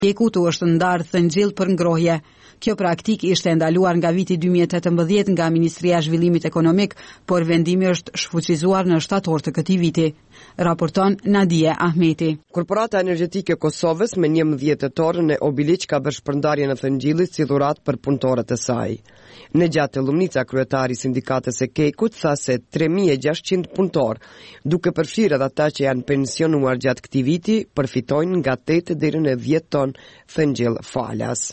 Kekutu është ndarë thëngjell për ngrohje. Kjo praktik ishte ndaluar nga viti 2018 nga Ministria e Zhvillimit Ekonomik, por vendimi është shfuqizuar në shtator të këtij viti. Raporton Nadia Ahmeti. Korporata Energjetike e Kosovës me 11 tetorën e Obiliq ka bërë shpërndarje në thëngjillit si dhuratë për punëtorët e saj. Në gjatë Lumnica, kryetari i sindikatës e Kekut, tha se 3600 punëtor, duke përfshirë edhe ata që janë pensionuar gjatë këtij viti, përfitojnë nga 8 deri në 10 ton thëngjell falas.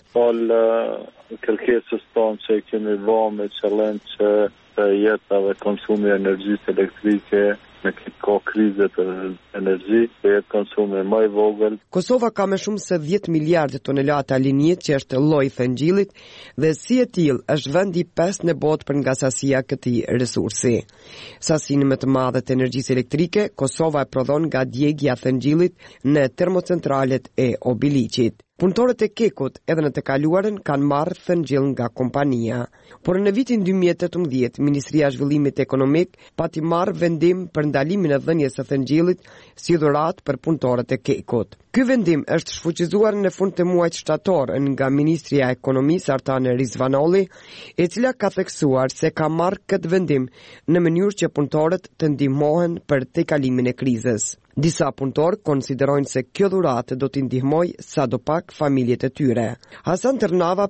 Kërkesës tonë që kemi vënë me qëllim që jeta dhe konsumi i energjisë elektrike në këtë krizë të energji, të jetë konsumi më i vogël. Kosova ka më shumë se 10 miliardë tonelata linjit që është lloj thëngjillit dhe si e tillë është vendi 5 në botë për nga sasia këtij resursi. Sasinë më të madhe të energjisë elektrike, Kosova e prodhon nga djegja e thëngjillit në termocentralet e Obiliqit. Punëtorët e Kekut edhe në të kaluarën kanë marrë thëngjell nga kompania, por në vitin 2018 Ministria e Zhvillimit Ekonomik pati marrë vendim për ndalimin e dhënies së thëngjillit si dhuratë për punëtorët e Kekut. Ky vendim është shfuqizuar në fund të muajit shtator nga Ministria e Ekonomisë Artane Rizvanolli, e cila ka theksuar se ka marrë këtë vendim në mënyrë që punëtorët të ndihmohen për tejkalimin e krizës. Disa punëtorë konsiderojnë se kjo dhuratë do t'i ndihmojë sadopak familjet e tyre. Hasan Tërnava,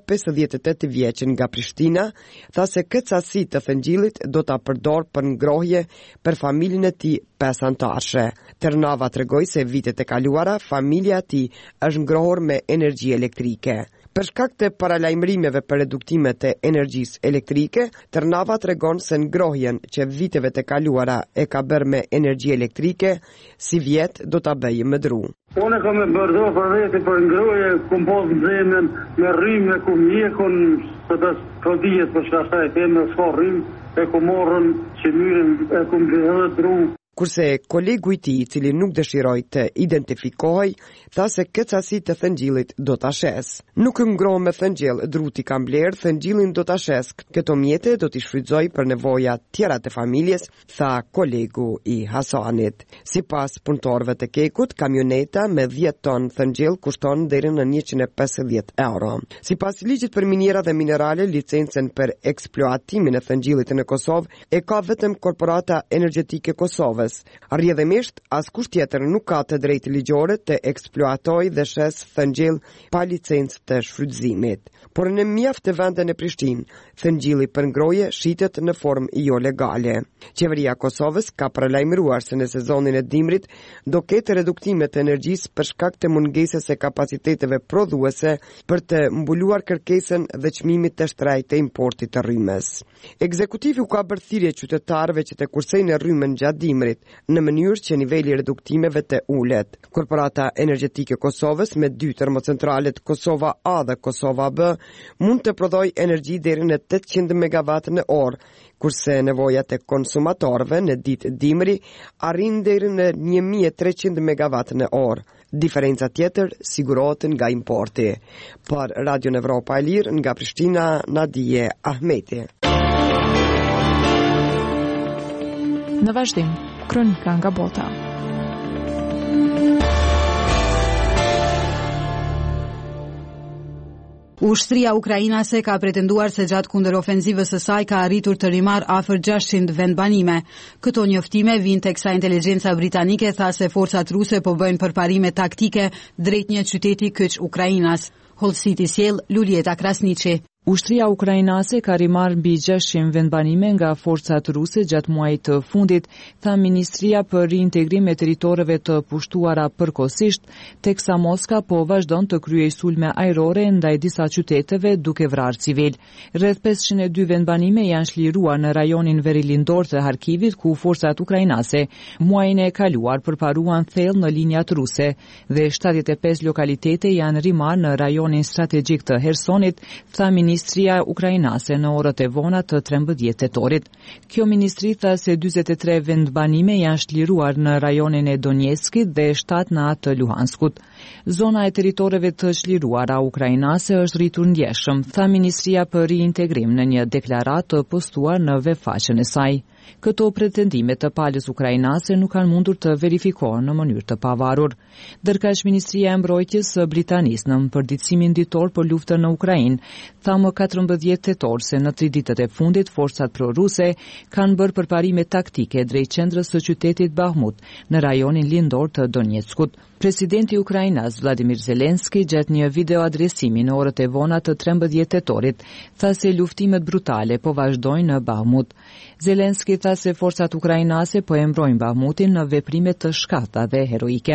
58 vjeç nga Prishtina, tha se këtë sasi të thëngjillit do ta përdor për ngrohje për familjen e tij 5 anëtarësh. Tërnava tregoi se vitet e kaluara familja e tij është ngrohur me energji elektrike. Për shkak të paralajmërimeve për reduktimet e energjisë elektrike, Tërnava tregon se ngrohjen që viteve të kaluara e ka bërë me energji elektrike, si vjet do ta bëjë më dru. Unë kam e bërdo për veti për ngrohje, kum pas zemën, me rrymë, kum mjekun, të të kodijet për shkastaj të me s'ka rrymë, e kum morën që myrin, e kum bëhë dru. Kurse kolegu i tij, i cili nuk dëshiroi të identifikohej, tha se këtë sasi të thëngjillit do ta shes. Nuk ngroh me thëngjell, druti ka mbledh, thëngjillin do ta shes. Këto mjete do t'i shfrytëzoj për nevoja tjera të familjes, tha kolegu i Hasanit. Sipas punëtorëve të Kekut, kamioneta me 10 ton thëngjell kushton deri në 150 euro. Sipas ligjit për minjera dhe minerale, licencën për eksploatimin e thëngjillit në Kosovë e ka vetëm Korporata Energjetike e Kosovës. Rrjedhimisht, askush tjetër nuk ka të drejtë ligjore të eksploatojë dhe shes thëngjell pa licencë të shfrytëzimit. Por në mjaft të vende në Prishtinë, thëngjilli për ngrohje shitet në formë jo legale. Qeveria e Kosovës ka paralajmëruar se në sezonin e dimrit do ketë reduktime të energjisë për shkak të mungesës së kapaciteteve prodhuese për të mbuluar kërkesën dhe çmimit të shtrejtë të importit të rrymës. Ekzekutivi u ka bërë thirrje qytetarëve që të kursejnë rrymën gjatë dimrit në mënyrë që niveli i reduktimeve të ulet. Korporata Energjetike e Kosovës me 2 termocentralet Kosova A dhe Kosova B mund të prodhojë energji deri në 800 megawatt në orë, kurse nevojat e konsumatorëve në ditë dimri arrin deri në 1300 megawatt në orë. Diferenca tjetër sigurohet nga importi. Për Radio Evropa e Lirë nga Prishtina, Nadia Ahmeti. Në vazhdim, kronika nga bota. Ushtria ukrainase ka pretenduar se gjatë kundërofenzivës së saj ka arritur të rimarrë afër 600 vendbanime. Këto njoftime vijnë teksa inteligjenca britanike tha se forcat ruse po bëjnë përparime taktike drejt një qyteti kyç Ukrainas. Hollësiti sjell Lulieta Krasniqi. Ushtria ukrainase ka rimarrë mbi 600 vendbanime nga forcat ruse gjatë muajit të fundit, tha Ministria për Riintegrim e Territoreve të pushtuara përkohësisht, teksa Moska po vazhdon të kryejë sulme ajrore ndaj disa qyteteve duke vrarë civil. Rreth 502 vendbanime janë shliruar në rajonin verilindor të Harkivit, ku forcat ukrainase muajin e kaluar përparuan thellë në linjat ruse dhe 75 lokalitete janë rimarrë në rajonin strategjik të Hersonit, tha Ministria ukrainase në orët e vona të 13 tetorit. Kjo ministri tha se 43 vendbanime janë shliruar në rajonin e Donetskit dhe 7 në atë të Luhanskut. Zona e territoreve të shliruara ukrainase është rritur ndjeshëm, tha Ministria për Riintegrim në një deklaratë të postuar në webfaqen e saj. Këto pretendime të palës ukrainase nuk kanë mundur të verifikohen në mënyrë të pavarur. Ndërkaq Ministria e Mbrojtjes së Britanisë në përditësimin ditor për luftën në Ukrainë tha më 14 tetor se në 3 ditët e fundit forcat proruse kanë bërë përparime taktike drejt qendrës së qytetit Bahmut në rajonin lindor të Donetskut. Presidenti Ukrainas Vladimir Zelenski gjatë një video adresimi në orët e vona të 13 tetorit tha se luftimet brutale po vazhdojnë në Bahmut. Zelenski tha se forcat ukrainase po e mbrojnë Bahmutin në veprime të shkata dhe heroike.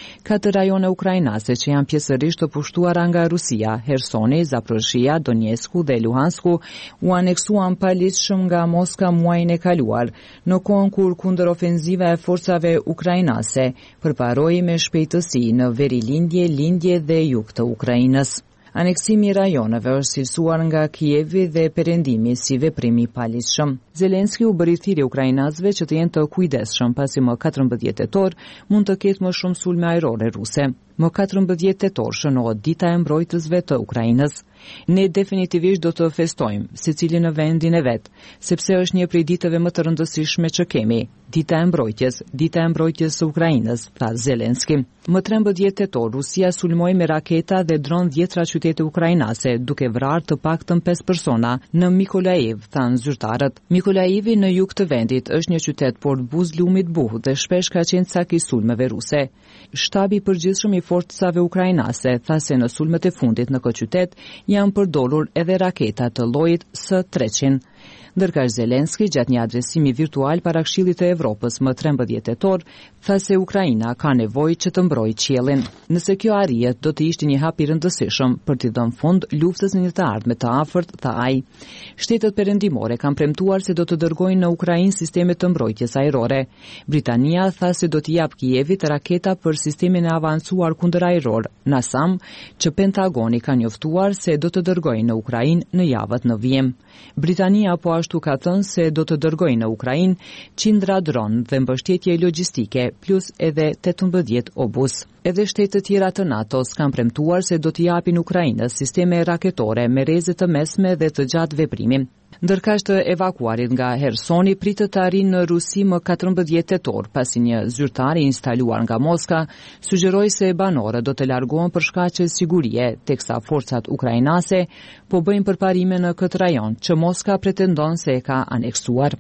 4 rajone ukrainase që janë pjesërisht të pushtuara nga Rusia, Hersoni, Zaporozhia, Donetsku dhe Luhansku, u aneksuan paligjshëm nga Moska muajin e kaluar, në kohën kur kundërofenziva e forcave ukrainase përparoi me shpejtësi në veri lindje dhe jug të Ukrainës. Aneksimi i rajoneve është cilësuar nga Kijevi dhe perëndimi si veprim i paligjshëm. Zelenski u bëri thirrje ukrainasëve që të jenë të kujdesshëm pasi më 14 tetor mund të ketë më shumë sulme ajrore ruse. Më 14 tetor shënohet dita e mbrojtësve të Ukrainës. Ne definitivisht do të festojmë, secili në vendin e vet, sepse është një prej ditëve më të rëndësishme që kemi, dita e mbrojtjes së Ukrainës, tha Zelenski. Më 13 tetor Rusia sulmoi me raketa dhe dron 10 qytete ukrainase, duke vrarë të paktën 5 persona në Mykolaiv, thanë zyrtarët. Mykolaivi në jug të vendit është një qytet portbuz lumit buh dhe shpesh ka qenë cak i sulmeve ruse. Shtabi i përgjithshëm i forcave ukrainase tha se në sulmet e fundit në këtë qytet janë përdorur edhe raketa të llojit S-300. Ndërkaq Zelenski gjatë një adresimi virtual para Këshillit të Evropës më 13 tetor tha se Ukraina ka nevojë që të mbrojë qiellin. Nëse kjo arrihet, do të ishte një hap i rëndësishëm për të dhënë fund luftës në një të ardhme të afërt, tha ai. Shtetet perëndimore kanë premtuar se do të dërgojnë në Ukrainë sisteme të mbrojtjes ajrore. Britania tha se do t'i jap Kijevit raketa për sistemin e avancuar kundërajror NASAM, që Pentagoni ka njoftuar se do të dërgojnë në Ukrainë në javët në vijim. Britania po ashtu ka thënë se do të dërgojnë në Ukrainë qindra dron dhe mbështetje logjistike, plus edhe 18 obus. Edhe shtetet tjera të NATO-s kanë premtuar se do t'i japin Ukrainës sisteme raketore me rreze të mesme dhe të gjatë veprimi. Ndërkaq të evakuarit nga Hersoni pritet të arrijnë në Rusi më 14 tetor, pasi një zyrtar i instaluar nga Moska sugjeroi se banorët do të largohen për shkaqe sigurie, teksa forcat ukrainase po bëjnë përparime në këtë rajon që Moska pretendon se e ka aneksuar.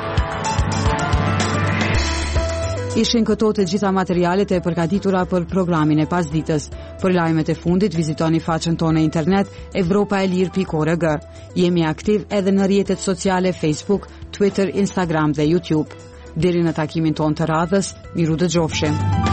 Ishin këto të gjitha materialet e përgatitura për programin e pasditës. Për lajmet e fundit vizitoni faqen tonë internet evropaelir.org. Jemi aktiv edhe në rrjetet sociale Facebook, Twitter, Instagram dhe YouTube. Deri në takimin tonë të radhës, miru dëgjofshim.